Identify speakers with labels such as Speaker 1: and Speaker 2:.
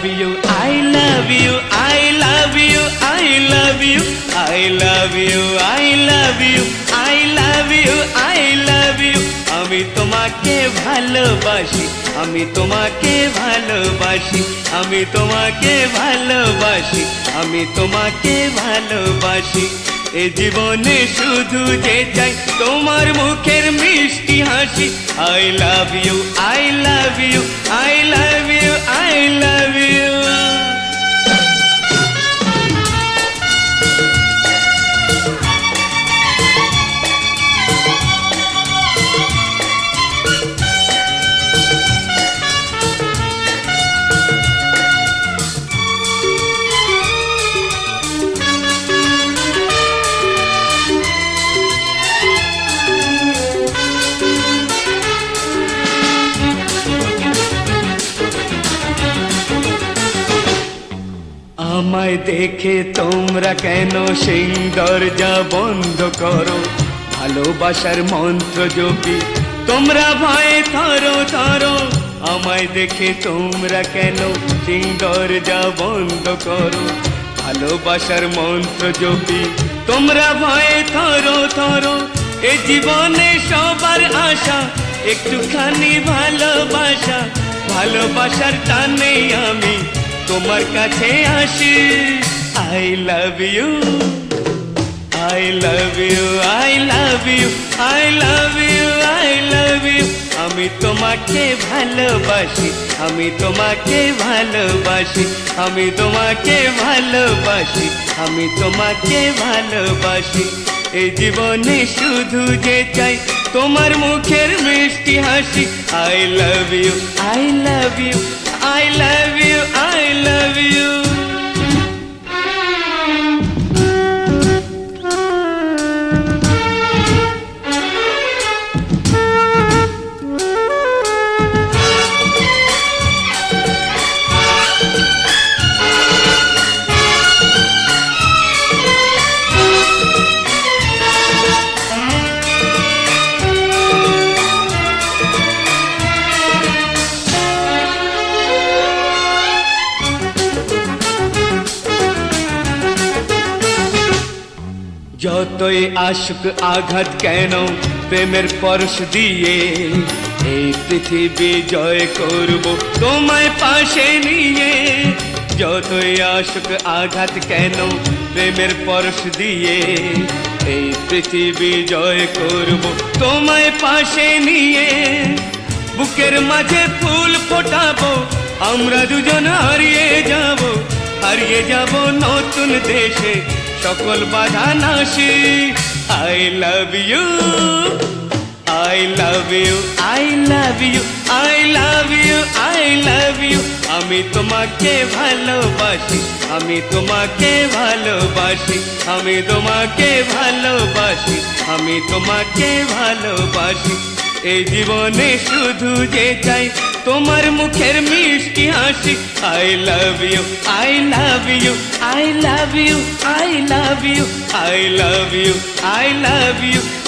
Speaker 1: love you, I love you, I love you, I love you, I love you, I love you, I love you, I love you. আমি তোমাকে ভালোবাসি, আমি তোমাকে ভালোবাসি, আমি তোমাকে ভালোবাসি, আমি তোমাকে ভালোবাসি। এ জীবনে শুধু যে চাই তোমার মুখের মিষ্টি হাসি। I love you, I love you, I love you, I love you. আমায় দেখে তোমরা কেন সেই দরজা বন্ধ করো? ভালোবাসার মন্ত্র জপি তোমরা ভয়ে থরো থরো। আমায় দেখে তোমরা কেন সেই দরজা বন্ধ করো? ভালোবাসার মন্ত্র জপি তোমরা ভয়ে থরো থরো। এ জীবনে সবার আশা একটুখানি ভালোবাসা, ভালোবাসার টানে আমি তোমার কাছে আসি। I love you, I love you, I love you, I love you, I love you. আমি তোমাকে ভালোবাসি, আমি তোমাকে ভালোবাসি, আমি তোমাকে ভালোবাসি, আমি তোমাকে ভালোবাসি। এই জীবনে শুধু যে চাই তোমার মুখের মিষ্টি হাসি। I love you, I love you, I love you, I love you. যতই আসুক আঘাত কেন প্রেমের পরশ দিয়ে, এই পৃথিবী জয় করব তোমায় পাশে নিয়ে। যতই আসুক আঘাত কেন প্রেমের পরশ দিয়ে, এই পৃথিবী জয় করব তোমায় পাশে নিয়ে। বুকের মাঝে ফুল ফোটাবো আমরা দুজন, হারিয়ে যাব, হারিয়ে যাব নতুন দেশে সকল বাধা নাশি। I love you, I love you, I love you, I love you, I love you. আমি তোমাকে ভালোবাসি, আমি তোমাকে ভালোবাসি, আমি তোমাকে ভালোবাসি, আমি তোমাকে ভালোবাসি। এই জীবনে শুধু যে চাই তোমার মুখের মিষ্টি হাসি। I love you, I love you, I love you, I love you, I love you, I love you.